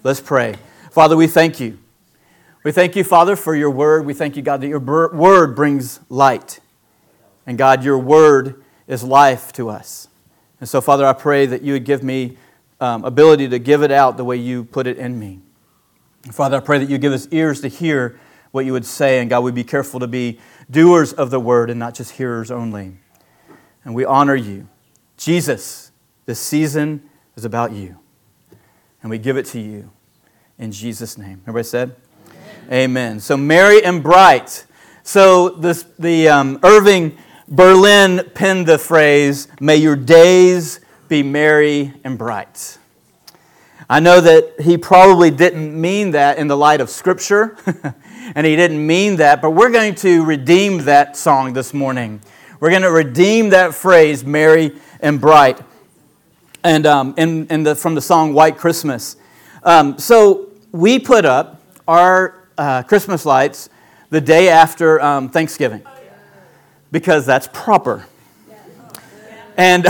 Let's pray. Father, we thank you. We thank you, Father, for your word. We thank you, God, that your word brings light. And God, your word is life to us. And so, Father, I pray that you would give me ability to give it out the way you put it in me. Father, I pray that you give us ears to hear what you would say. And God, we be careful to be doers of the word and not just hearers only. And we honor you. Jesus, this season is about you. And we give it to you in Jesus' name. Everybody said? Amen. So merry and bright. So the Irving Berlin penned the phrase, "May your days be merry and bright." I know that he probably didn't mean that in the light of Scripture, and he didn't mean that, but we're going to redeem that song this morning. We're going to redeem that phrase, merry and bright, and from the song White Christmas. So we put up our Christmas lights the day after Thanksgiving because that's proper. And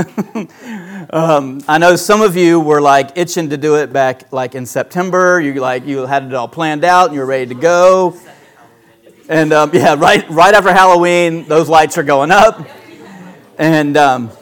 I know some of you were like itching to do it back like in September. You had it all planned out and you were ready to go. And right after Halloween, those lights are going up. And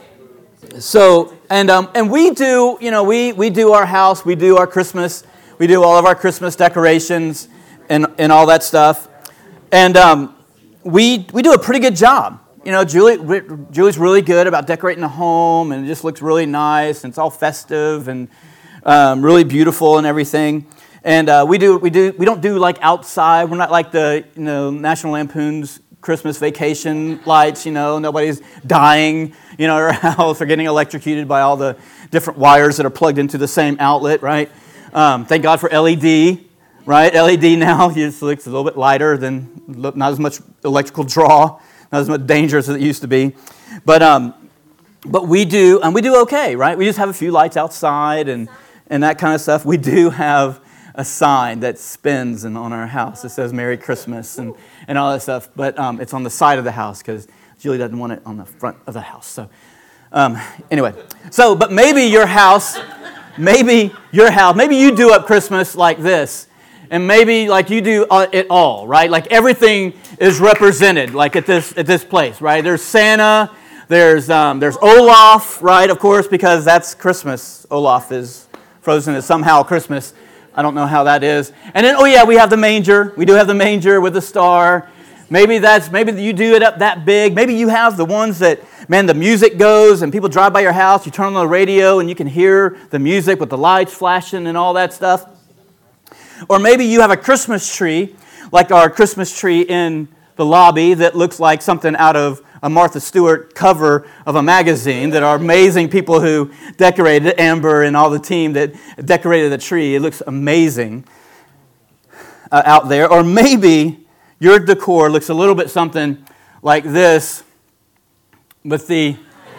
we do, we do our house, we do our Christmas, we do all of our Christmas decorations and all that stuff. And we do a pretty good job. Julie's really good about decorating the home, and it just looks really nice, and it's all festive and really beautiful and everything. And we don't do like outside. We're not like the National Lampoon's Christmas Vacation lights. Nobody's dying at our house or getting electrocuted by all the different wires that are plugged into the same outlet, right? Thank God for LED, right? LED now just looks a little bit lighter than not as much electrical draw. Not as much dangerous as it used to be. But we do okay, right? We just have a few lights outside and that kind of stuff. We do have a sign that spins on our house that says Merry Christmas and all that stuff. But it's on the side of the house because Julie doesn't want it on the front of the house. So anyway. So, but maybe your house, maybe you do up Christmas like this. And maybe like you do it all, right? Like everything is represented, like at this place, right? There's Santa, there's Olaf, right? Of course, because that's Christmas. Olaf is frozen as somehow Christmas. I don't know how that is. And then we have the manger. We do have the manger with the star. Maybe you do it up that big. Maybe you have the ones that, the music goes and people drive by your house. You turn on the radio and you can hear the music with the lights flashing and all that stuff. Or maybe you have a Christmas tree, like our Christmas tree in the lobby that looks like something out of a Martha Stewart cover of a magazine that are amazing people who decorated it, Amber and all the team that decorated the tree. It looks amazing out there. Or maybe your decor looks a little bit something like this with the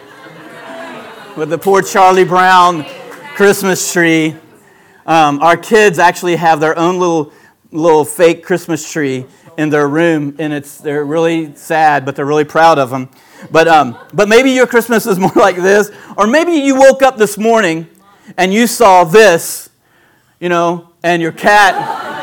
poor Charlie Brown Christmas tree. Our kids actually have their own little fake Christmas tree in their room, and they're really sad, but they're really proud of them. But maybe your Christmas is more like this, or maybe you woke up this morning and you saw this, and your cat,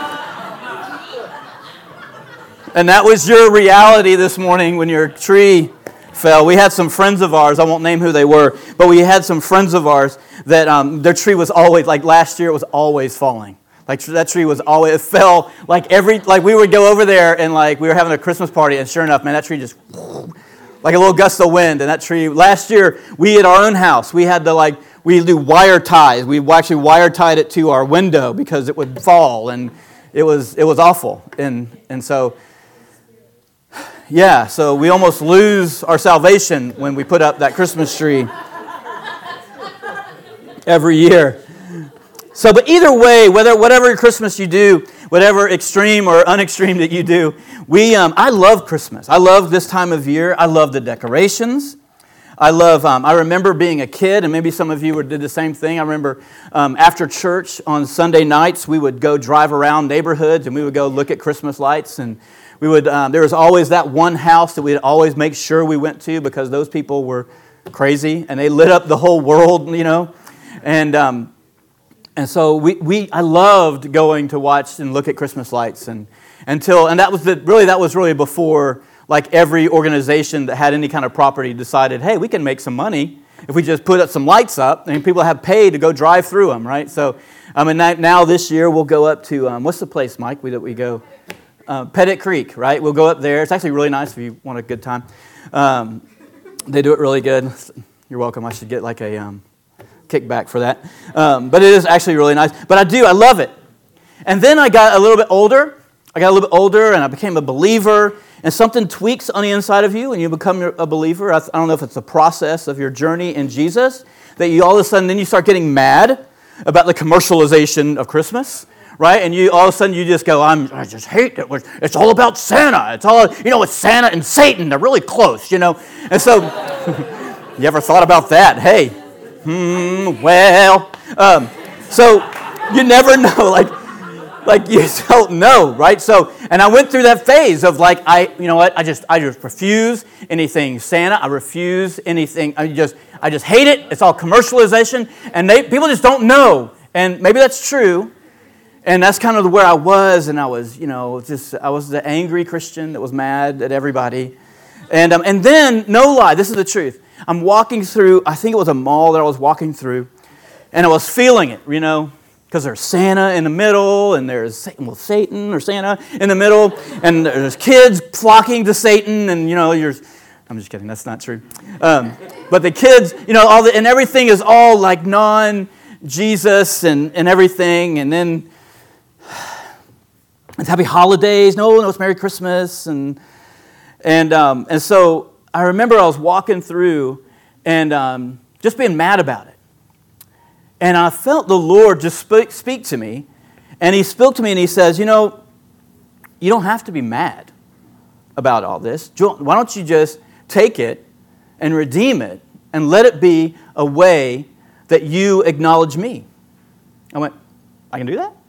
and that was your reality this morning when your tree fell. We had some friends of ours, I won't name who they were, but we had some friends of ours that their tree was always, like last year, it was always falling. Like that tree was always, it fell like we would go over there and like we were having a Christmas party and sure enough, that tree just, like a little gust of wind, and that tree, last year, we at our own house, we had to we do wire ties. We actually wire tied it to our window because it would fall, and it was awful. And so, yeah, so we almost lose our salvation when we put up that Christmas tree every year. So, but either way, whatever Christmas you do, whatever extreme or unextreme that you do, I love Christmas. I love this time of year. I love the decorations. I remember being a kid, and maybe some of you did the same thing. I remember after church on Sunday nights, we would go drive around neighborhoods, and we would go look at Christmas lights, and we would. There was always that one house that we'd always make sure we went to because those people were crazy, and they lit up the whole world, And so I loved going to watch and look at Christmas lights, and that was really before like every organization that had any kind of property decided, hey, we can make some money if we just put up some lights up, and people have paid to go drive through them, right? So, now this year we'll go up to what's the place, Mike? We go Pettit Creek, right? We'll go up there. It's actually really nice if you want a good time. They do it really good. You're welcome. I should get like a kickback for that. But it is actually really nice. But I love it. And then I got a little bit older. And I became a believer. And something tweaks on the inside of you and you become a believer. I don't know if it's a process of your journey in Jesus that you all of a sudden then you start getting mad about the commercialization of Christmas. Right? And you all of a sudden you just go, I just hate it. It's all about Santa. It's all, it's Santa and Satan. They're really close, And so, you ever thought about that? Hey, so you never know, like you don't know, right? So, and I went through that phase of like, I just refuse anything Santa. I refuse anything. I just hate it. It's all commercialization, and people just don't know. And maybe that's true. And that's kind of where I was, and I was, I was the angry Christian that was mad at everybody. And then, no lie, this is the truth. I'm walking through, I think it was a mall that I was walking through, and I was feeling it, because there's Santa in the middle, and there's Satan or Santa in the middle, and there's kids flocking to Satan, and, I'm just kidding, that's not true. But the kids, and everything is all like non-Jesus and everything, and then it's Happy Holidays. No, it's Merry Christmas, and so I remember I was walking through and just being mad about it, and I felt the Lord just speak to me, and He spoke to me and He says, you don't have to be mad about all this. Why don't you just take it and redeem it and let it be a way that you acknowledge me? I went, I can do that?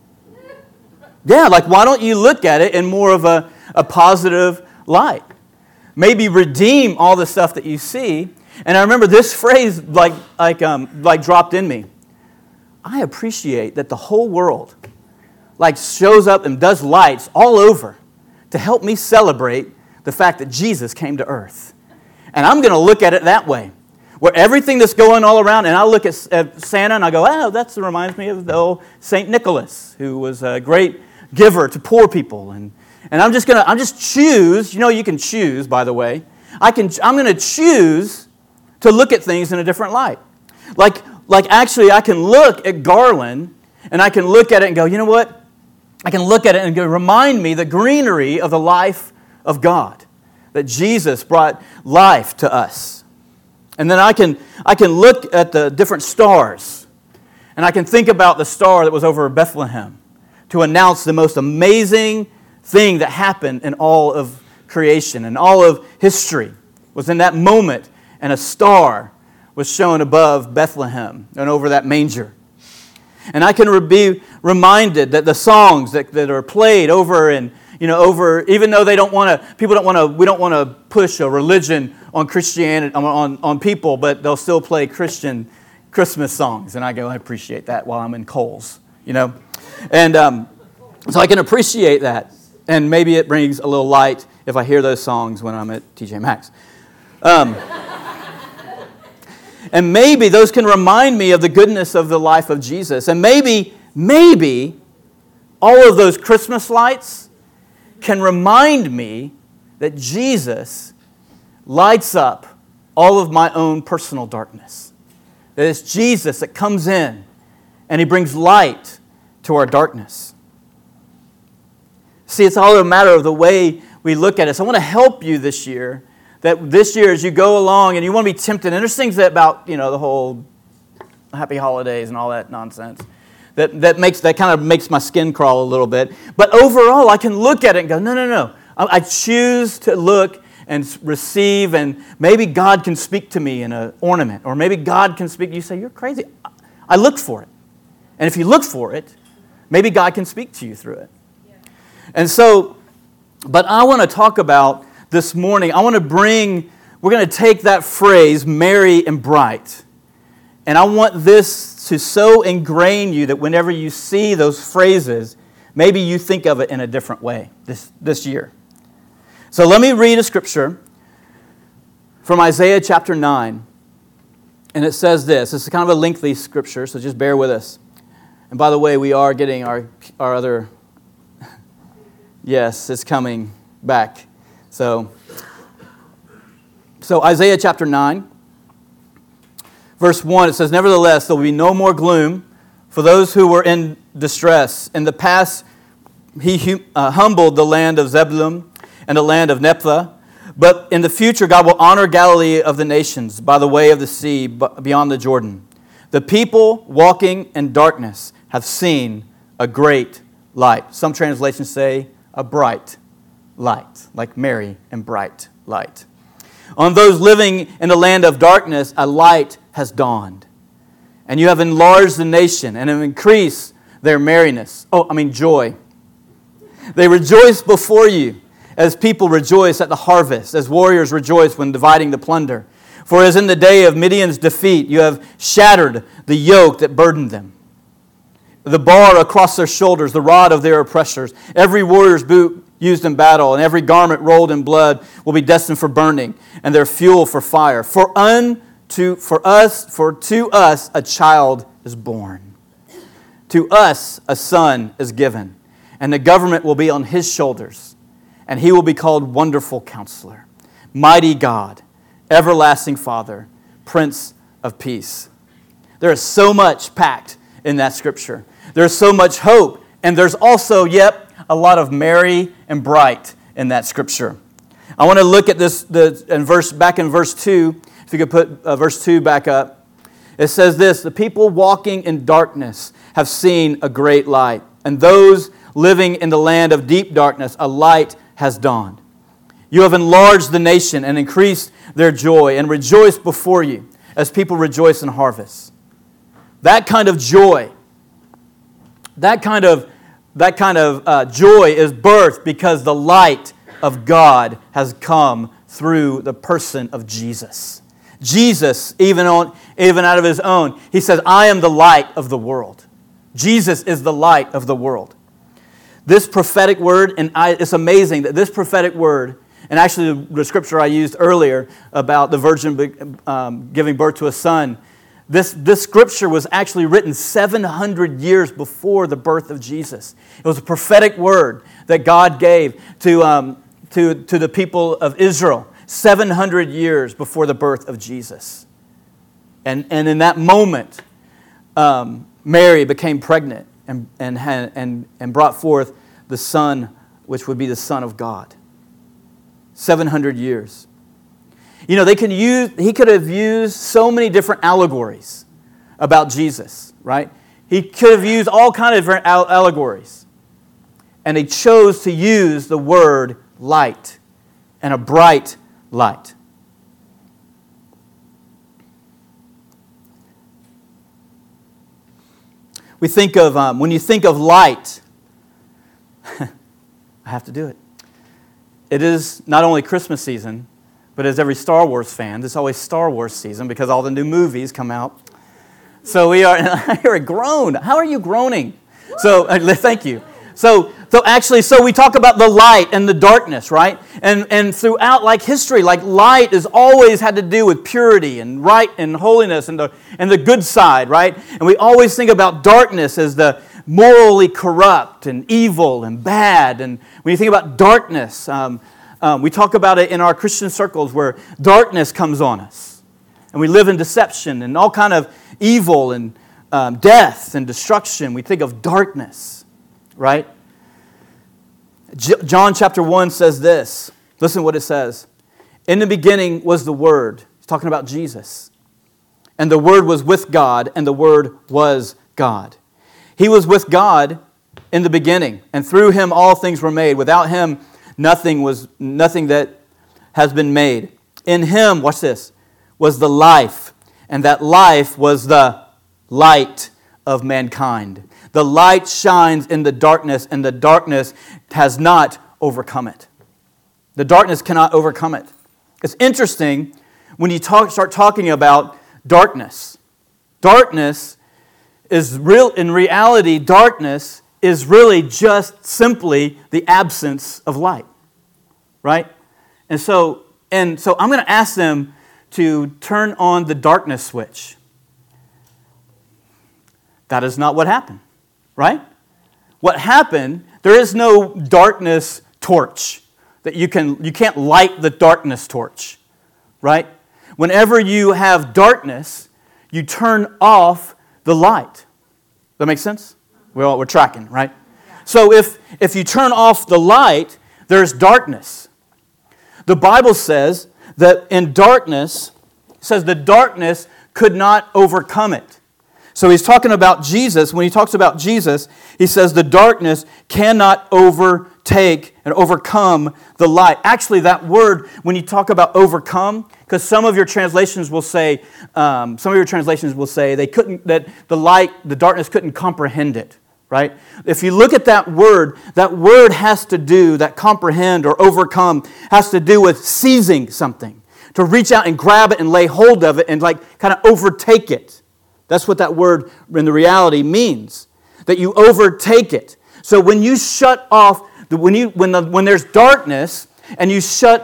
Yeah, why don't you look at it in more of a positive light? Maybe redeem all the stuff that you see. And I remember this phrase dropped in me. I appreciate that the whole world shows up and does lights all over to help me celebrate the fact that Jesus came to earth. And I'm going to look at it that way, where everything that's going all around, and I look at Santa and I go, oh, that reminds me of the old St. Nicholas, who was a great giver to poor people. And I'm just choose, you can choose, by the way. I'm going to choose to look at things in a different light. Actually, I can look at Garland, and I can look at it and go, you know what? I can look at it and go, remind me the greenery of the life of God, that Jesus brought life to us. And then I can look at the different stars, and I can think about the star that was over Bethlehem to announce the most amazing thing that happened in all of creation and all of history was in that moment, and a star was shown above Bethlehem and over that manger. And I can be reminded that the songs that are played over and even though we don't want to push a religion on Christianity on people, but they'll still play Christian Christmas songs, and I appreciate that while I'm in Kohl's, and so I can appreciate that, and maybe it brings a little light if I hear those songs when I'm at TJ Maxx. And maybe those can remind me of the goodness of the life of Jesus, and maybe all of those Christmas lights can remind me that Jesus lights up all of my own personal darkness. That it's Jesus that comes in and He brings light to our darkness. See, it's all a matter of the way we look at it. So I want to help you this year, that this year as you go along and you want to be tempted, and there's things about, the whole Happy Holidays and all that nonsense, that kind of makes my skin crawl a little bit. But overall, I can look at it and go, no. I choose to look and receive, and maybe God can speak to me in an ornament, or maybe God can speak. You say, you're crazy. I look for it. And if you look for it, maybe God can speak to you through it. Yeah. And so, but I want to talk about this morning, we're going to take that phrase, merry and bright, and I want this to so ingrain you that whenever you see those phrases, maybe you think of it in a different way this year. So let me read a scripture from Isaiah chapter 9. And it says this. It's kind of a lengthy scripture, so just bear with us. And by the way, we are getting our other... Yes, it's coming back. So Isaiah chapter 9, verse 1, it says, "Nevertheless, there will be no more gloom for those who were in distress. In the past, he humbled the land of Zebulun and the land of Naphtali. But in the future, God will honor Galilee of the nations by the way of the sea beyond the Jordan. The people walking in darkness have seen a great light." Some translations say a bright light, like Mary and bright light. "On those living in the land of darkness, a light has dawned. And you have enlarged the nation and have increased their joy. They rejoice before you as people rejoice at the harvest, as warriors rejoice when dividing the plunder. For as in the day of Midian's defeat, you have shattered the yoke that burdened them, the bar across their shoulders, the rod of their oppressors. Every warrior's boot used in battle, and every garment rolled in blood will be destined for burning, and their fuel for fire. For to us a child is born. To us a son is given, and the government will be on his shoulders, and he will be called Wonderful Counselor, Mighty God, Everlasting Father, Prince of Peace." There is so much packed in that scripture. There's so much hope, and there's also, a lot of merry and bright in that scripture. I want to look at this back in verse 2. If you could put verse 2 back up. It says this: "The people walking in darkness have seen a great light, and those living in the land of deep darkness, a light has dawned. You have enlarged the nation and increased their joy, and rejoice before you as people rejoice in harvest." That kind of joy, that kind of joy is birthed because the light of God has come through the person of Jesus. Jesus, even out of his own, he says, "I am the light of the world." Jesus is the light of the world. This prophetic word, and it's amazing that this prophetic word, and actually the scripture I used earlier about the virgin giving birth to a son, this scripture was actually written 700 years before the birth of Jesus. It was a prophetic word that God gave to the people of Israel 700 years before the birth of Jesus. And in that moment, Mary became pregnant and brought forth the Son, which would be the Son of God. 700 years. You know, he could have used so many different allegories about Jesus, right? He could have used all kinds of different allegories. And he chose to use the word light, and a bright light. We think of, when you think of light, I have to do it. It is not only Christmas season, but as every Star Wars fan, it's always Star Wars season because all the new movies come out. So we are, I hear a groan. How are you groaning? So, thank you. So we talk about the light and the darkness, right? And throughout history, light has always had to do with purity and right and holiness and the good side, right? And we always think about darkness as the morally corrupt and evil and bad. And when you think about darkness, we talk about it in our Christian circles where darkness comes on us. And we live in deception and all kind of evil and death and destruction. We think of darkness, right? John chapter 1 says this. Listen what it says. "In the beginning was the Word." He's talking about Jesus. "And the Word was with God, and the Word was God. He was with God in the beginning, and through him all things were made. Without him nothing that has been made. In him," watch this, "was the life, and that life was the light of mankind. The light shines in the darkness, and the darkness has not overcome it." The darkness cannot overcome it. It's interesting when you start talking about darkness. Darkness is real. In reality, darkness is really just simply the absence of light, right? And so I'm going to ask them to turn on the darkness switch. That is not what happened, right? What happened, there is no darkness torch that you can't light the darkness torch, right? Whenever you have darkness, you turn off the light. That makes sense? We're tracking, right? So if you turn off the light, there's darkness. The Bible says that in darkness, it says the darkness could not overcome it. So he's talking about Jesus. When he talks about Jesus, he says the darkness cannot overtake and overcome the light. Actually, that word, when you talk about overcome, because some of your translations will say that the darkness couldn't comprehend it, right? If you look at that word has to do, that comprehend or overcome, has to do with seizing something, to reach out and grab it and lay hold of it and like kind of overtake it. That's what that word in the reality means, that you overtake it. So when you shut off, when there's darkness and you turn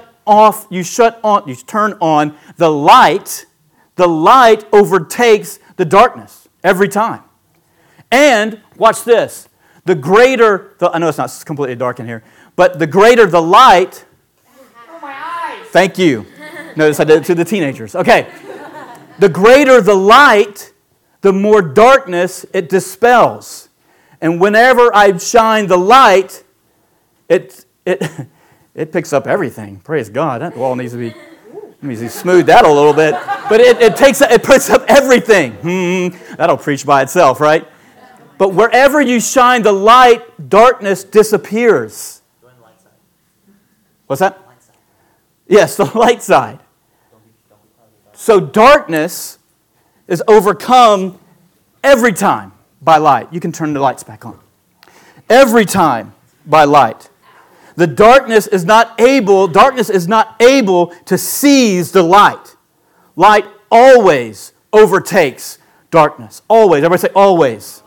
on the light overtakes the darkness every time. And watch this, I know it's not completely dark in here, but the greater the light, oh, my eyes. Thank you. Notice I did it to the teenagers. Okay. The greater the light, the more darkness it dispels. And whenever I shine the light, it picks up everything. Praise God. That wall needs to smooth that a little bit. But it picks up everything. That'll preach by itself, right? But wherever you shine the light, darkness disappears. What's that? Yes, the light side. So darkness is overcome every time by light. You can turn the lights back on. Every time by light. The darkness is not able to seize the light. Light always overtakes darkness. Always. Everybody say always.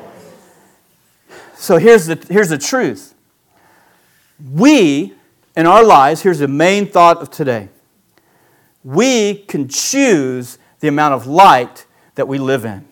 So here's the truth. We, in our lives, here's the main thought of today. We can choose the amount of light that we live in.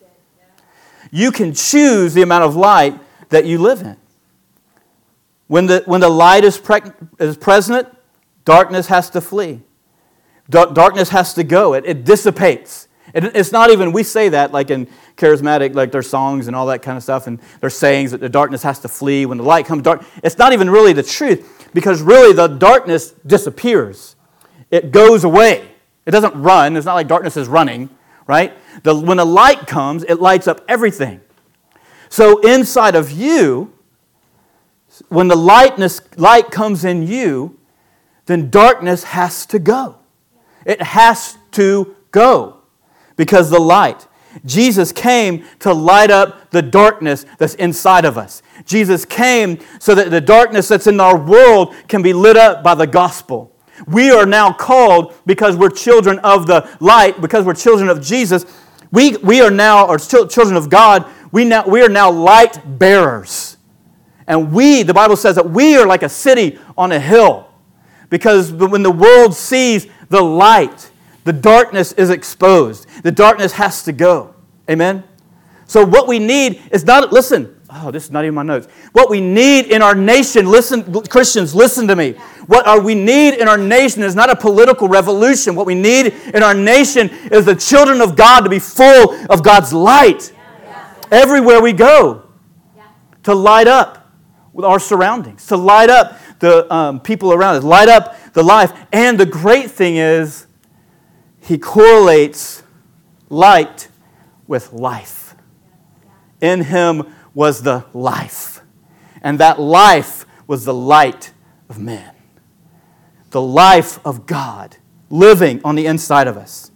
You can choose the amount of light that you live in. When the light is present, darkness has to flee. Darkness has to go. It dissipates. It's not even, we say that like in charismatic, like there's songs and all that kind of stuff, and there's sayings that the darkness has to flee. When the light comes, it's not even really the truth, because really the darkness disappears. It goes away. It doesn't run. It's not like darkness is running, right? When the light comes, it lights up everything. So inside of you, when the light comes in you, then darkness has to go. It has to go because the light. Jesus came to light up the darkness that's inside of us. Jesus came so that the darkness that's in our world can be lit up by the gospel. We are now called, because we're children of the light, because we're children of Jesus, we are now, or children of God, we are now light bearers. And the Bible says that we are like a city on a hill. Because when the world sees the light, the darkness is exposed. The darkness has to go. Amen? So what we need is not, listen, this is not even my notes. What we need in our nation, listen, Christians, listen to me. What we need in our nation is not a political revolution. What we need in our nation is the children of God to be full of God's light. Everywhere we go. To light up with our surroundings. To light up the people around us. Light up the life. And the great thing is, He correlates light with life. In Him was the life. And that life was the light of men. The life of God living on the inside of us.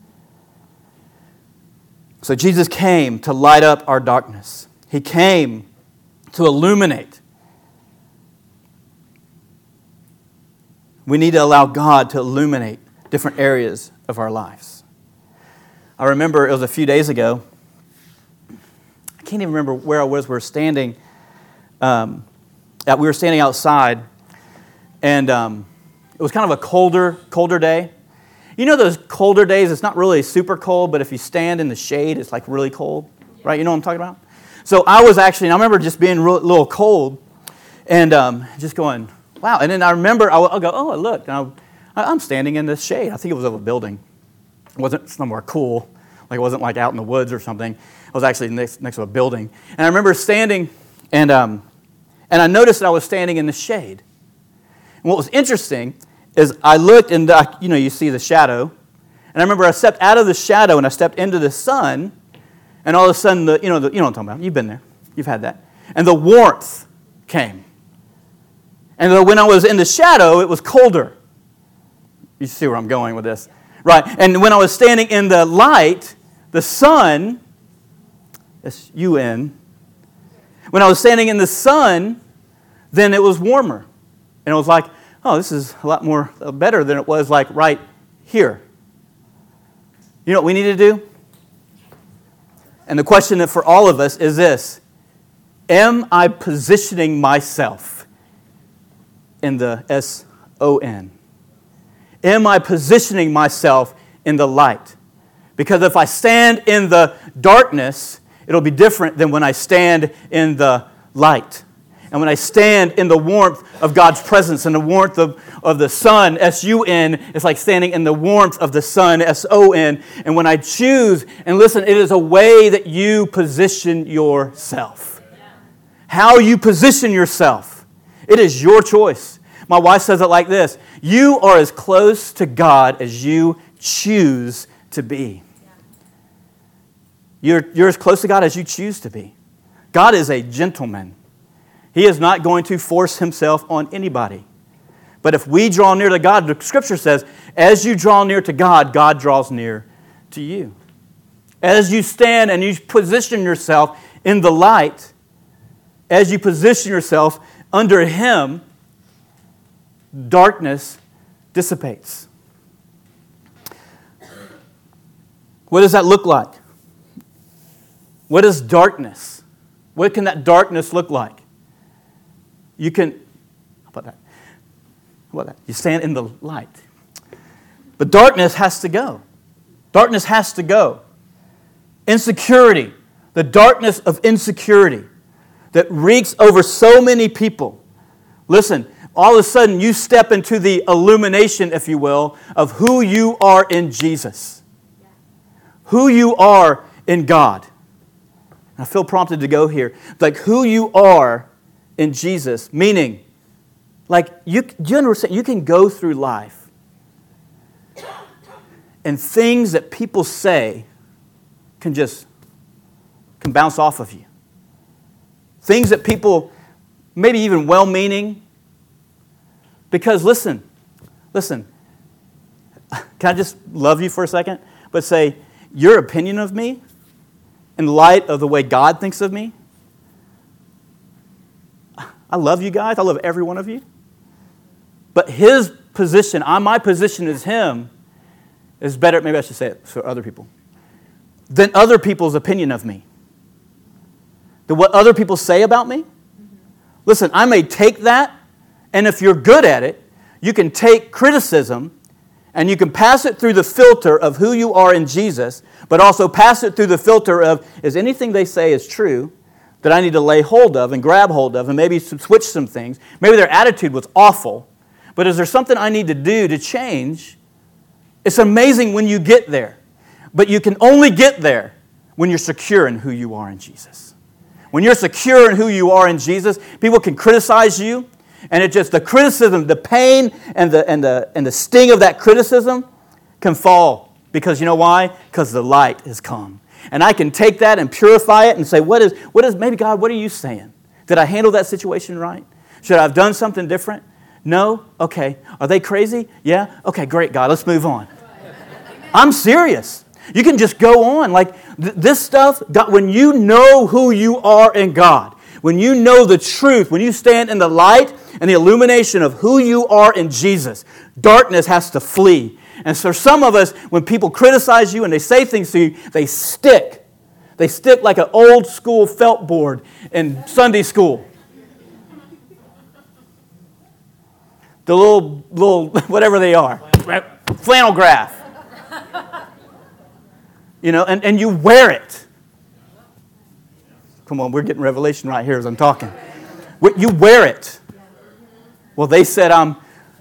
So Jesus came to light up our darkness. He came to illuminate. We need to allow God to illuminate different areas of our lives. I remember it was a few days ago. can't even remember where I was. We were standing outside, and it was kind of a colder day. You know those colder days, it's not really super cold, but if you stand in the shade, it's like really cold, right? You know what I'm talking about? So I remember just being a little cold and just going, wow. And then I remember, I'll go, oh, look, and I'm standing in the shade. I think it was of a building. It wasn't somewhere cool. Like it wasn't like out in the woods or something. I was actually next to a building. And I remember standing, and I noticed that I was standing in the shade. And what was interesting is I looked, and you see the shadow. And I remember I stepped out of the shadow, and I stepped into the sun. And all of a sudden, you know what I'm talking about. You've been there. You've had that. And the warmth came. And when I was in the shadow, it was colder. You see where I'm going with this. Right. And when I was standing in the light, the sun, S-U-N, when I was standing in the sun, then it was warmer. And it was like, oh, this is a lot more better than it was like right here. You know what we need to do? And the question for all of us is this: am I positioning myself in the S-O-N? Am I positioning myself in the light? Because if I stand in the darkness, it'll be different than when I stand in the light. And when I stand in the warmth of God's presence and the warmth of the sun, S-U-N, it's like standing in the warmth of the sun, S-O-N. And when I choose, and listen, it is a way that you position yourself. How you position yourself. It is your choice. My wife says it like this: you are as close to God as you choose to be. You're as close to God as you choose to be. God is a gentleman. He is not going to force himself on anybody. But if we draw near to God, the Scripture says, as you draw near to God, God draws near to you. As you stand and you position yourself in the light, as you position yourself under Him, darkness dissipates. What does that look like? What is darkness? What can that darkness look like? You can, how about that? How about that? You stand in the light. But darkness has to go. Darkness has to go. Insecurity, the darkness of insecurity that reeks over so many people. Listen, all of a sudden you step into the illumination, if you will, of who you are in Jesus. Who you are in God. I feel prompted to go here. Like who you are in Jesus, meaning, like, you understand, you can go through life and things that people say can bounce off of you. Things that people, maybe even well-meaning, because listen, can I just love you for a second? But say, your opinion of me, in light of the way God thinks of me, I love you guys. I love every one of you. But His position, my position as Him, is better, maybe I should say it for other people, than other people's opinion of me. Than what other people say about me. Listen, I may take that, and if you're good at it, you can take criticism and you can pass it through the filter of who you are in Jesus, but also pass it through the filter of, is anything they say is true that I need to lay hold of and grab hold of and maybe switch some things. Maybe their attitude was awful, but is there something I need to do to change? It's amazing when you get there, but you can only get there when you're secure in who you are in Jesus. When you're secure in who you are in Jesus, people can criticize you, and it just, the criticism, the pain and the sting of that criticism can fall. Because you know why? Because the light has come. And I can take that and purify it and say, what is, maybe God, what are you saying? Did I handle that situation right? Should I have done something different? No? Okay. Are they crazy? Yeah? Okay, great, God, let's move on. I'm serious. You can just go on. Like this stuff, God, when you know who you are in God, when you know the truth, when you stand in the light and the illumination of who you are in Jesus, darkness has to flee. And so some of us, when people criticize you and they say things to you, they stick. They stick like an old school felt board in Sunday school. The little whatever they are, flannel graph. You know, and you wear it. Come on, we're getting revelation right here as I'm talking. You wear it. Well, they said, I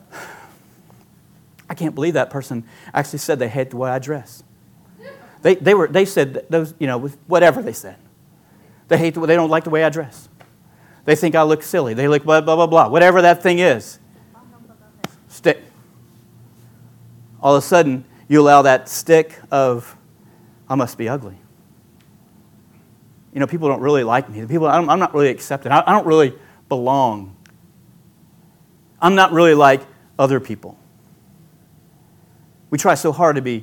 can't believe that person actually said they hate the way I dress. They said those, you know, whatever they said. They don't like the way I dress. They think I look silly. They look blah, blah, blah, blah. Whatever that thing is. Stick. All of a sudden, you allow that stick of, I must be ugly. You know, people don't really like me. I'm not really accepted. I don't really belong. I'm not really like other people. We try so hard to be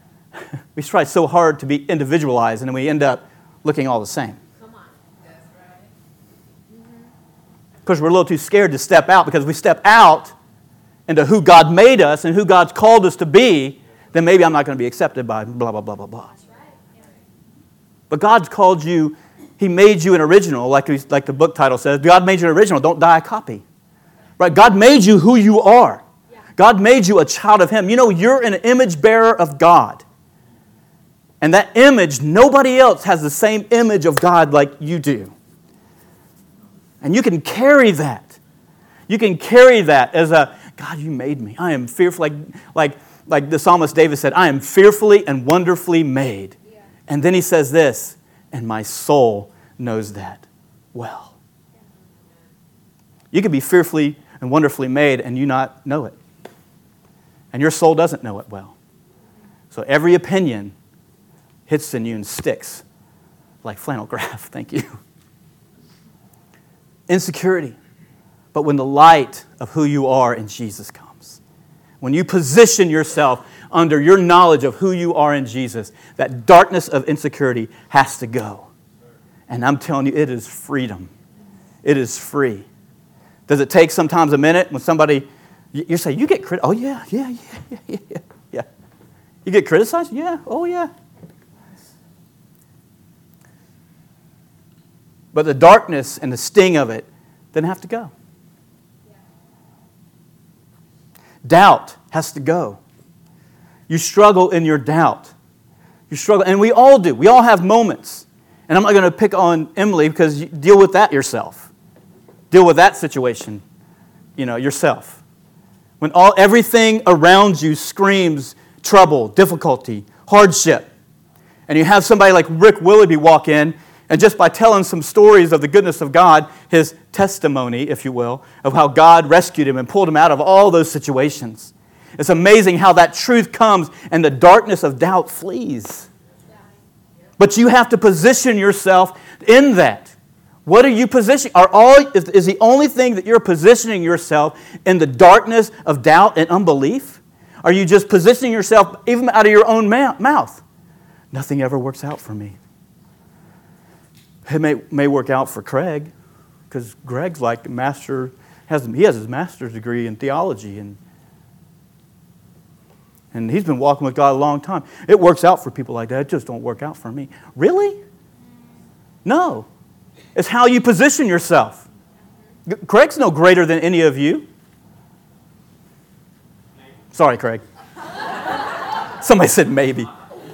individualized, and then we end up looking all the same. Come on. That's right. Because we're a little too scared to step out, because if we step out into who God made us and who God's called us to be, then maybe I'm not going to be accepted by blah, blah, blah, blah, blah. That's right. But God's called you, He made you an original, like the book title says. God made you an original, don't die a copy. Right? God made you who you are. Yeah. God made you a child of Him. You know, you're an image bearer of God. And that image, nobody else has the same image of God like you do. And you can carry that. You can carry that as a, God, you made me. I am fearfully, like the psalmist David said, I am fearfully and wonderfully made. Yeah. And then he says this, and my soul knows that well. You could be fearfully and wonderfully made and you not know it. And your soul doesn't know it well. So every opinion hits in you and sticks like flannel graph. Thank you. Insecurity. But when the light of who you are in Jesus comes, when you position yourself under your knowledge of who you are in Jesus, that darkness of insecurity has to go. And I'm telling you, it is freedom. It is free. Does it take sometimes a minute when somebody, you say, you get criticized? Oh, yeah. You get criticized? Yeah. Oh, yeah. But the darkness and the sting of it didn't have to go. Doubt has to go. You struggle in your doubt. You struggle, and we all do. We all have moments. And I'm not going to pick on Emily because you deal with that yourself. Deal with that situation, yourself. When everything around you screams trouble, difficulty, hardship, and you have somebody like Rick Willoughby walk in, and just by telling some stories of the goodness of God, his testimony, if you will, of how God rescued him and pulled him out of all those situations. It's amazing how that truth comes and the darkness of doubt flees. But you have to position yourself in that. What are you positioning? Is the only thing that you're positioning yourself in the darkness of doubt and unbelief? Are you just positioning yourself even out of your own mouth? Nothing ever works out for me. It may work out for Craig, because Greg's like he has his master's degree in theology, and he's been walking with God a long time. It works out for people like that. It just don't work out for me. Really? No. It's how you position yourself. Craig's no greater than any of you. Sorry, Craig. Somebody said maybe.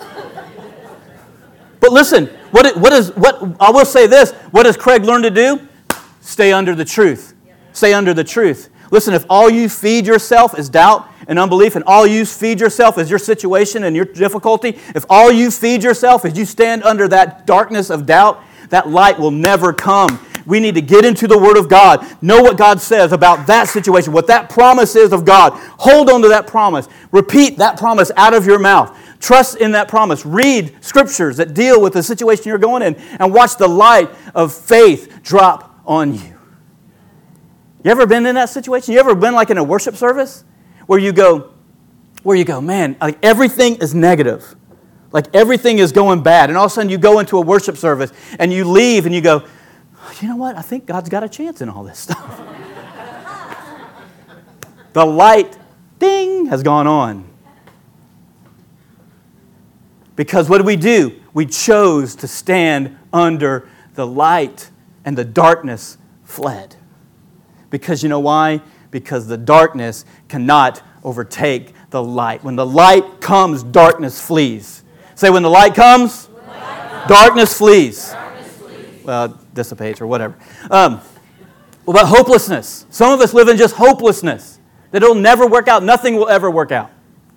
But listen, what I will say this, what does Craig learn to do? Stay under the truth. Stay under the truth. Listen, if all you feed yourself is doubt and unbelief, and all you feed yourself is your situation and your difficulty, if all you feed yourself is you stand under that darkness of doubt, that light will never come. We need to get into the Word of God, know what God says about that situation, what that promise is of God. Hold on to that promise. Repeat that promise out of your mouth. Trust in that promise. Read scriptures that deal with the situation you're going in and watch the light of faith drop on you. You ever been in that situation? You ever been like in a worship service where you go, man, like everything is negative. Like everything is going bad. And all of a sudden you go into a worship service and you leave and you go, you know what? I think God's got a chance in all this stuff. The light, ding, has gone on. Because what do? we chose to stand under the light, and the darkness fled. Because you know why? Because the darkness cannot overtake the light. When the light comes, darkness flees. Say, when the light comes, darkness flees. Well, dissipates or whatever. What about hopelessness? Some of us live in just hopelessness. That it'll never work out. Nothing will ever work out.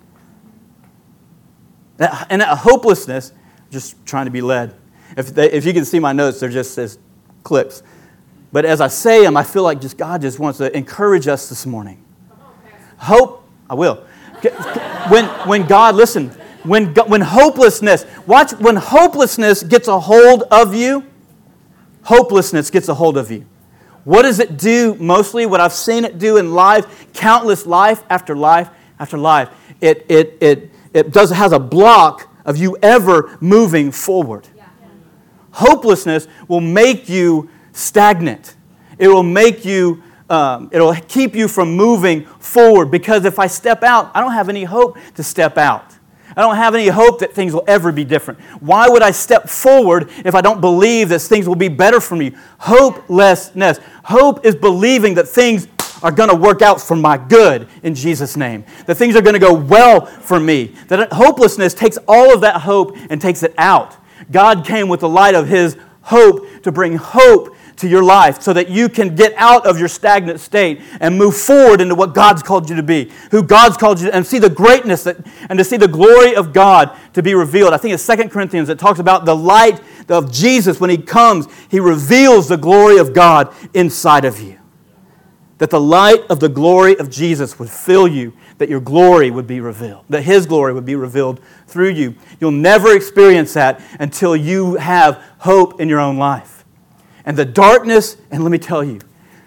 And that hopelessness, just trying to be led. If you can see my notes, they're just as clips. But as I say them, I feel like God just wants to encourage us this morning. Hope, I will. When God, listen, when hopelessness, watch, when hopelessness gets a hold of you, hopelessness gets a hold of you. What does it do mostly? What I've seen it do in life, countless life after life after life. It has a block of you ever moving forward. Hopelessness will make you stagnant. It will make you, it'll keep you from moving forward, because if I step out, I don't have any hope to step out. I don't have any hope that things will ever be different. Why would I step forward if I don't believe that things will be better for me? Hopelessness. Hope is believing that things are going to work out for my good in Jesus' name. That things are going to go well for me. That hopelessness takes all of that hope and takes it out. God came with the light of His hope to bring hope to your life so that you can get out of your stagnant state and move forward into what God's called you to be, who God's called you to, and see the greatness and to see the glory of God to be revealed. I think it's 2 Corinthians that talks about the light of Jesus. When He comes, He reveals the glory of God inside of you. That the light of the glory of Jesus would fill you, that your glory would be revealed, that His glory would be revealed through you. You'll never experience that until you have hope in your own life. And the darkness, and let me tell you,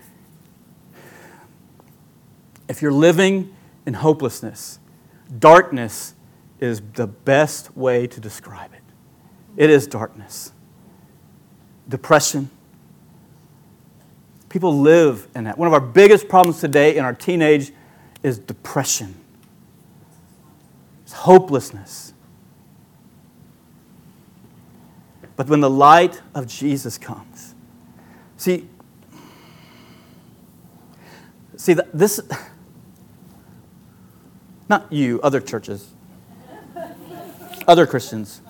if you're living in hopelessness, darkness is the best way to describe it. It is darkness. Depression. People live in that. One of our biggest problems today in our teenage is depression. It's hopelessness. But when the light of Jesus comes, See, this, not you, other churches, other Christians.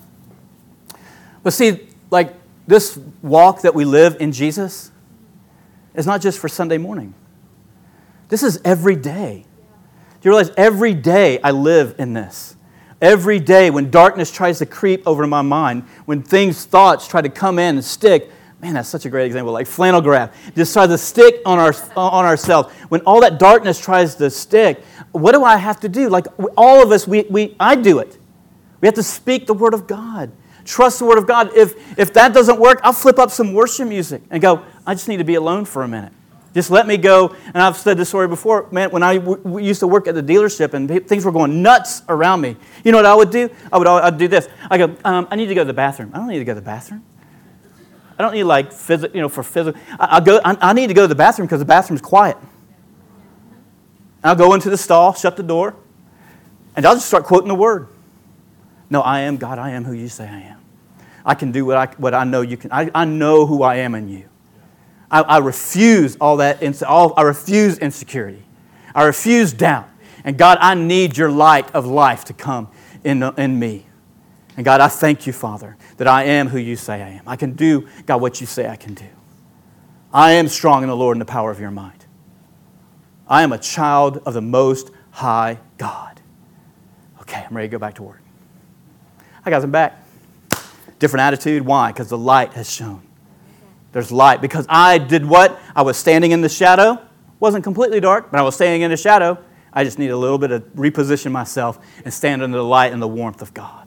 But see, like this walk that we live in Jesus is not just for Sunday morning. This is every day. Do you realize every day I live in this? Every day when darkness tries to creep over my mind, when thoughts try to come in and stick. Man, that's such a great example, like flannel graph. Just tries to stick on ourselves. When all that darkness tries to stick, what do I have to do? Like all of us, I do it. We have to speak the Word of God. Trust the Word of God. If that doesn't work, I'll flip up some worship music and go, I just need to be alone for a minute. Just let me go. And I've said this story before. Man, when I used to work at the dealership and things were going nuts around me, you know what I would do? I'd do this. I go, I need to go to the bathroom. I don't need to go to the bathroom. I don't need like for physical. I need to go to the bathroom because the bathroom's quiet. I'll go into the stall, shut the door, and I'll just start quoting the Word. No, I am God. I am who you say I am. I can do what I know you can. I know who I am in you. I refuse all that. I refuse insecurity. I refuse doubt. And God, I need your light of life to come in me. And God, I thank you, Father, that I am who you say I am. I can do, God, what you say I can do. I am strong in the Lord and the power of your might. I am a child of the Most High God. Okay, I'm ready to go back to work. Hi, guys, I'm back. Different attitude. Why? Because the light has shone. There's light. Because I did what? I was standing in the shadow. Wasn't completely dark, but I was standing in the shadow. I just need a little bit of reposition myself and stand under the light and the warmth of God.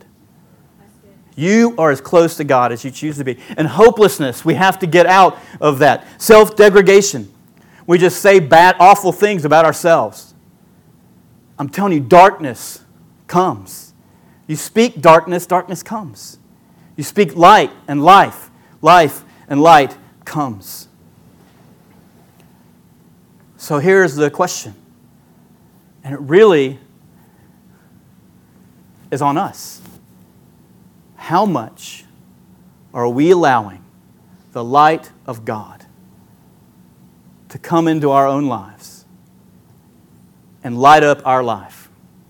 You are as close to God as you choose to be. And hopelessness, we have to get out of that. Self-degradation. We just say bad, awful things about ourselves. I'm telling you, darkness comes. You speak darkness, darkness comes. You speak light and life and light comes. So here's the question. And it really is on us. How much Or are we allowing the light of God to come into our own lives and light up our life?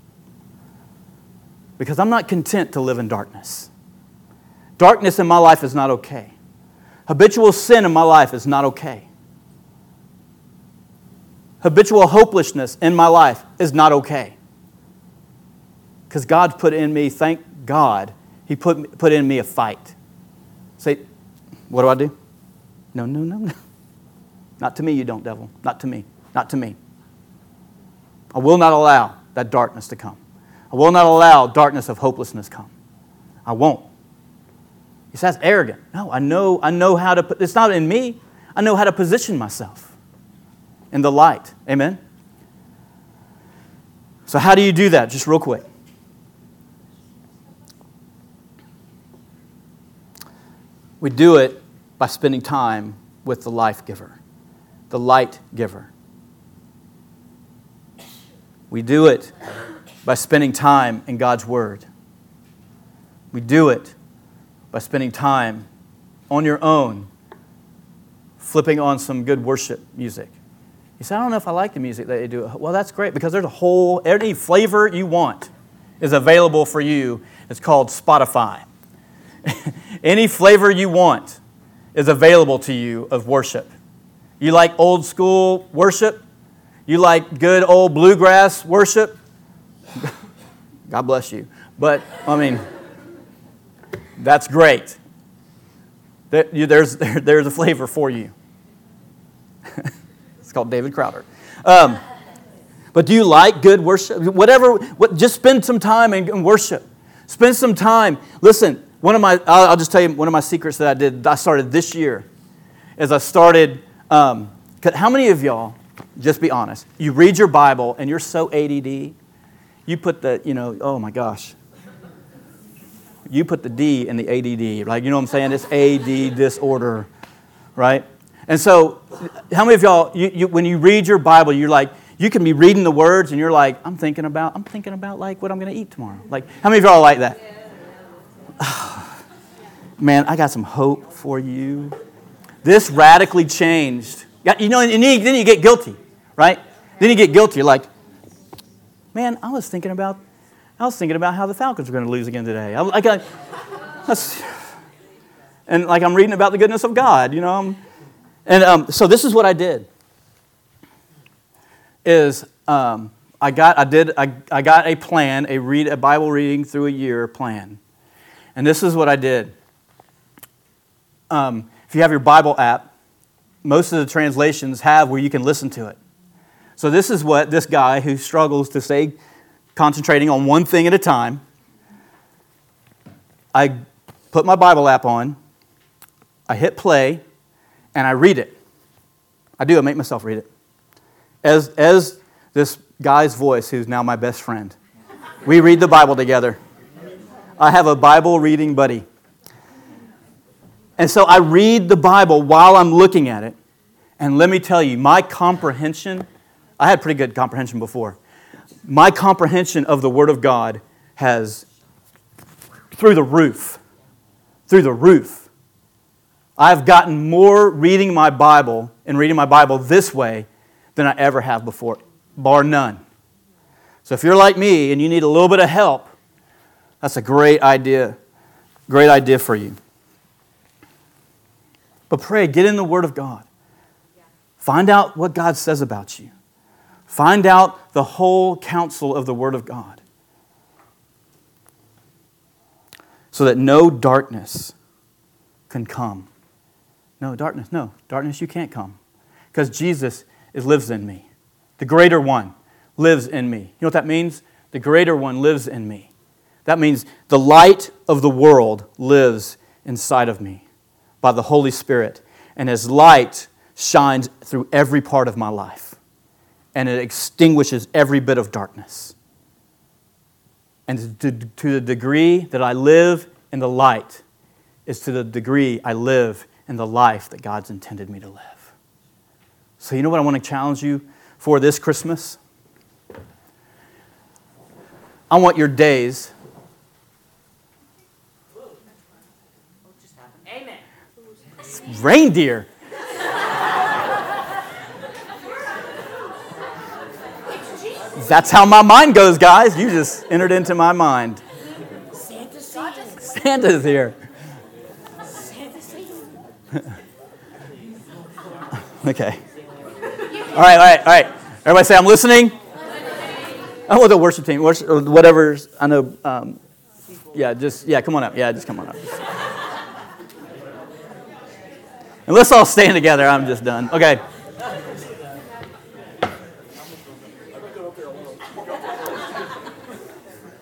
Because I'm not content to live in darkness. Darkness in my life is not okay. Habitual sin in my life is not okay. Habitual hopelessness in my life is not okay. Because God put in me, thank God, He put in me a fight. Say, what do? No. Not to me you don't, devil. Not to me. Not to me. I will not allow that darkness to come. I will not allow darkness of hopelessness come. I won't. He says arrogant. No, I know how to put, it's not in me. I know how to position myself in the light. Amen? So how do you do that? Just real quick. We do it by spending time with the life giver, the light giver. We do it by spending time in God's Word. We do it by spending time on your own, flipping on some good worship music. You say, I don't know if I like the music that you do. Well, that's great, because there's any flavor you want is available for you. It's called Spotify. Any flavor you want is available to you of worship. You like old school worship? You like good old bluegrass worship? God bless you. But, I mean, that's great. There's a flavor for you. It's called David Crowder. But do you like good worship? Just spend some time in worship. Spend some time. Listen, I'll just tell you one of my secrets that I started this year is I started, how many of y'all, just be honest, you read your Bible and you're so ADD, you put oh my gosh. You put the D in the ADD, right? You know what I'm saying? It's AD disorder, right? And so, how many of y'all, when you read your Bible, you're like, you can be reading the words and you're like, I'm thinking about like what I'm going to eat tomorrow. Like, how many of y'all are like that? Man, I got some hope for you. This radically changed. And then you get guilty, right? Then you get guilty. You're like, man, I was thinking about how the Falcons are going to lose again today. I'm reading about the goodness of God, And so this is what I did. I got a plan, a Bible reading through a year plan, and this is what I did. If you have your Bible app, most of the translations have where you can listen to it. So this is what this guy who struggles to stay concentrating on one thing at a time. I put my Bible app on, I hit play, and I read it. I make myself read it. As this guy's voice, who's now my best friend. We read the Bible together. I have a Bible reading buddy. And so I read the Bible while I'm looking at it. And let me tell you, my comprehension, I had pretty good comprehension before. My comprehension of the Word of God has, through the roof. I've gotten more reading my Bible this way than I ever have before, bar none. So if you're like me and you need a little bit of help, that's a great idea for you. But pray, get in the Word of God. Find out what God says about you. Find out the whole counsel of the Word of God. So that no darkness can come. No, darkness you can't come. Because Jesus lives in me. The greater one lives in me. You know what that means? The greater one lives in me. That means the light of the world lives inside of me by the Holy Spirit. And His light shines through every part of my life. And it extinguishes every bit of darkness. And to the degree that I live in the light is to the degree I live in the life that God's intended me to live. So you know what I want to challenge you for this Christmas? I want your days. Reindeer. That's how my mind goes, guys. You just entered into my mind. Santa's here. Okay. All right. Everybody say, I'm listening. I want the worship team, whatever. I know. Come on up. Yeah, just come on up. And let's all stand together. I'm just done. Okay.